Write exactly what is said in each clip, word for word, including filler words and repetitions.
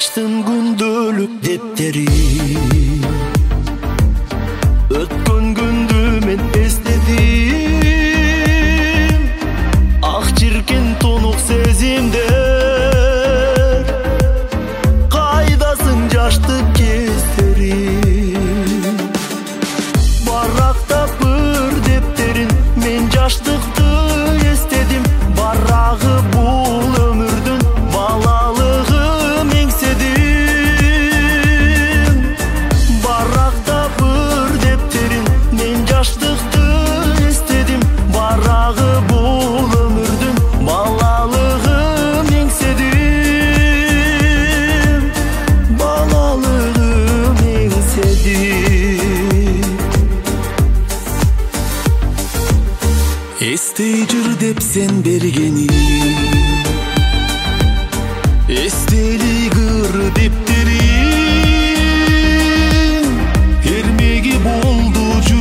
ачтым күндөлүк дептери. Өткөн күндү мен эстедим, ак чиркен тонук сезимдер. Кайдасың жаштык кездерим? Барактап бир дептерин, мен жаштыкты эстедим. Барагы бул өмүрдүн балалыгын эңседим. Барактап бир дептерин, мен жаштыкты эстедим. Барагы бул өмүрдүн балалыгын эңседим. Балалыгын эңседим. Эстей жүр деп сен бергени, эстели кыр дептериң, эрмеги болду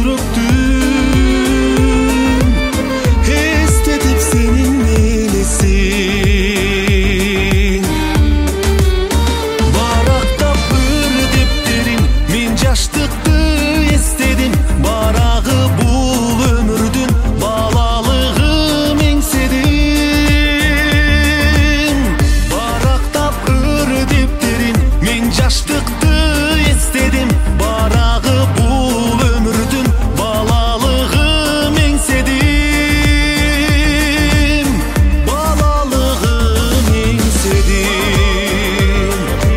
жүрөктүн. Эстетип сенин элесиң. Барактап бир дептериң, мен жаштыкты эстедим. Барагы бул өмүрдүн балалыгын эңседим. Барактап бир дептериң, мен жаштыкты эстедим. Барагы бул өмүрдүн балалыгын эңседим. Балалыгын эңседим.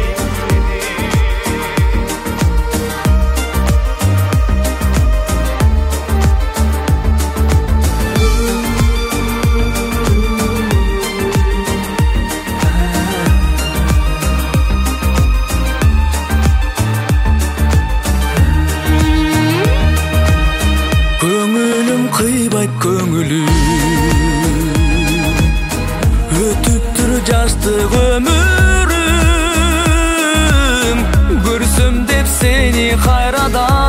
Көңүлүм кыйбайт көңүлүм, өтүптүр жаштык өмүрүм. Көрсөм деп сени кайрадан,